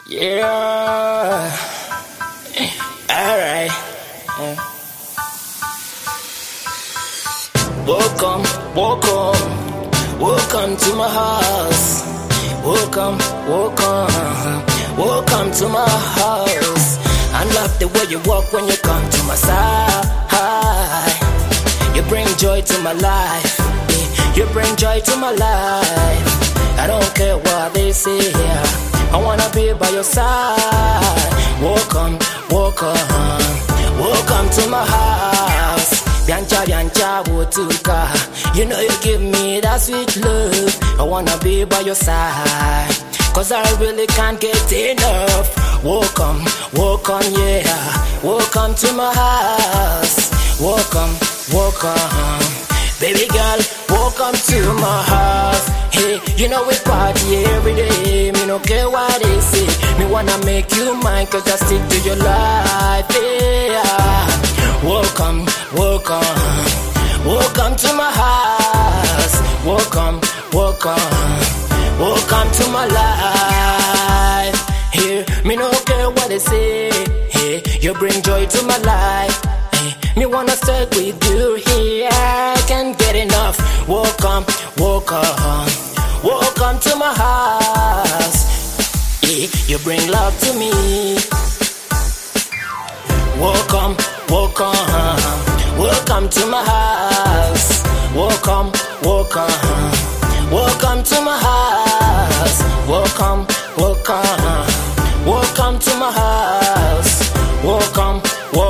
Yeah. Alright. Welcome, welcome to my house. Welcome to my house. I love the way you walk when you come to my side. You bring joy to my life. You bring joy to my life. I don't care what they say. I wanna be by your side. Welcome to my house. Bianca, Wotuka. You know you give me that sweet love. I wanna be by your side, cause I really can't get enough. Welcome, yeah. Welcome to my house. Welcome. Baby girl, welcome to my house. Hey, you know we party every day. Me no care what they say. Me wanna make you mine, cause I stick to your life. Yeah. Welcome to my house. Welcome to my life. Here, me no care what they say. Hey, you bring joy to my life. Hey, me wanna stay with you here. I can't get enough. Welcome to my house. Hey, you bring love to me. Welcome to my house. Welcome to my house. Welcome to my house. Welcome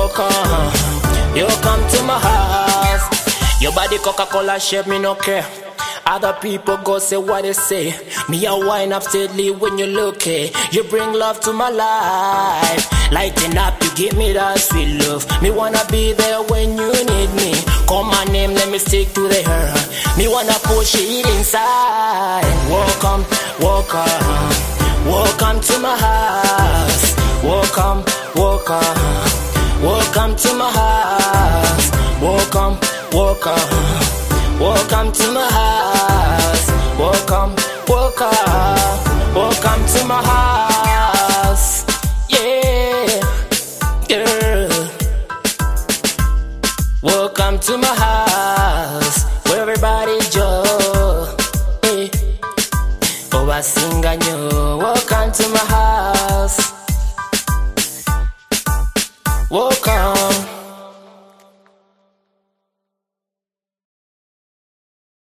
to my house. Your body Coca-Cola shape, me no care. Other people go say what they say. Me a wine up steadily when you look at. You bring love to my life. Lighten up, you give me that sweet love. Me wanna be there when you need me. Call my name, let me stick to the hair. Me wanna push it inside. Welcome to my house. Welcome to my house. Welcome to my house. Welcome to my house. Yeah, girl. Welcome to my house.